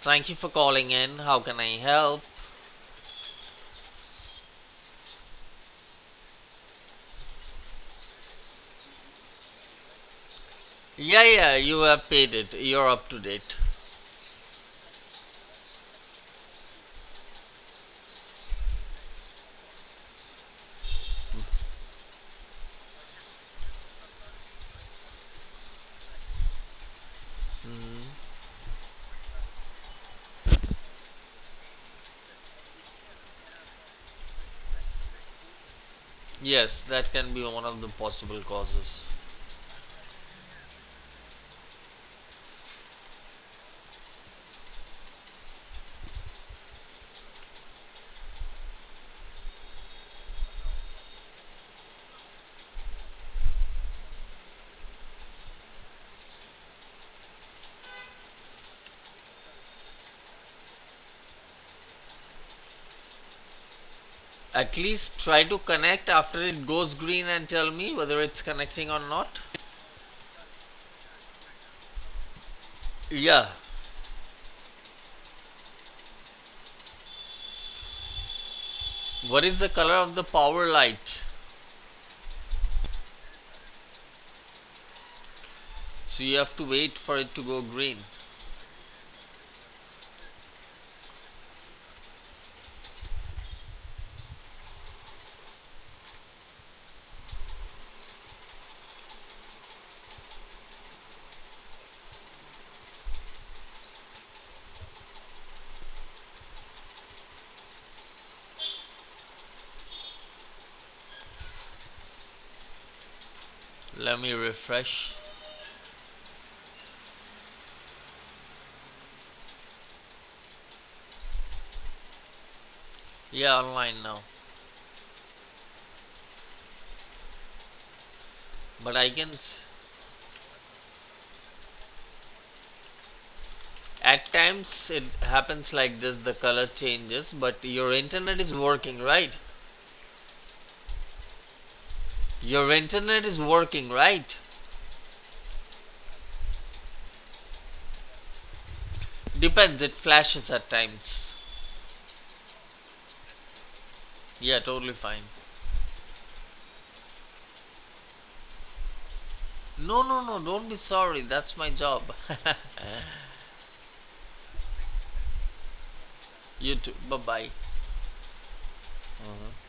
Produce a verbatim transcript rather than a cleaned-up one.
Thank you for calling in. How can I help? Yeah, yeah, you have paid it. You're up to date. Mhm. Yes, that can be one of the possible causes. At least try to connect after it goes green and tell me whether it's connecting or not. Yeah. What is the color of the power light? So you have to wait for it to go green. Let me refresh. Yeah, online now. But I can. s- At times it happens like this, the color changes, but your internet is working, right? Your internet is working, right? Depends, it flashes at times. Yeah, totally fine. No, no, no, don't be sorry. That's my job. You too. Bye bye.